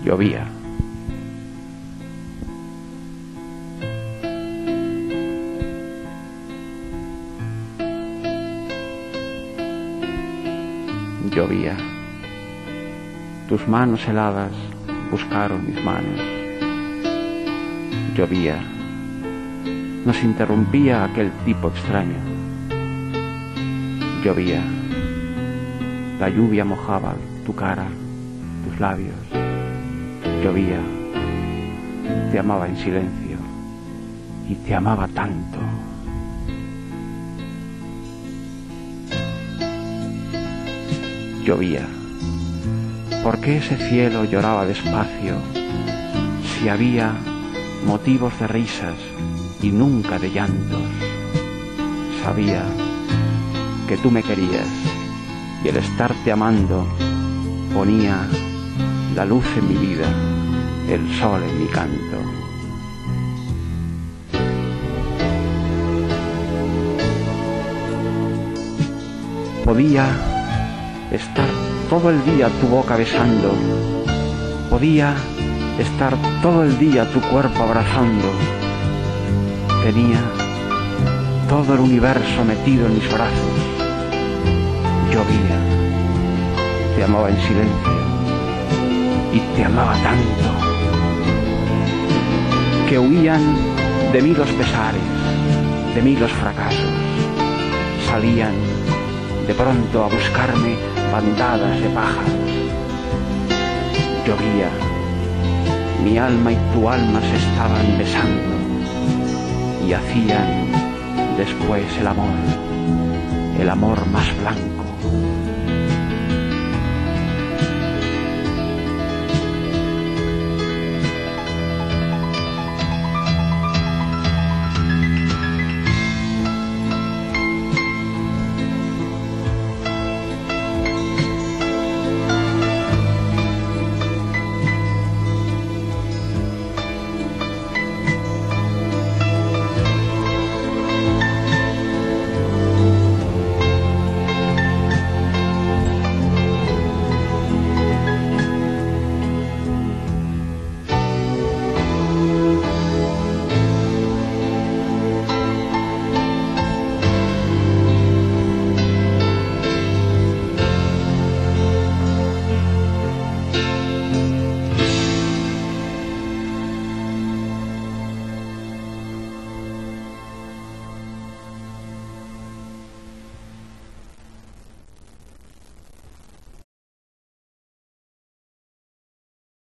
Llovía. Llovía. Tus manos heladas buscaron mis manos. Llovía. Nos interrumpía aquel tipo extraño. Llovía. La lluvia mojaba tu cara, tus labios. Llovía. Te amaba en silencio y te amaba tanto. Llovía. ¿Por qué ese cielo lloraba despacio si había motivos de risas y nunca de llantos? Sabía que tú me querías y el estarte amando ponía la luz en mi vida, el sol en mi canto. Podía estar todo el día tu boca besando, podía estar todo el día tu cuerpo abrazando. Tenía todo el universo metido en mis brazos. Llovía. Te amaba en silencio y te amaba tanto que huían de mí los pesares, de mí los fracasos. Salían de pronto a buscarme bandadas de pájaros. Llovía. Mi alma y tu alma se estaban besando y hacían después el amor más blanco.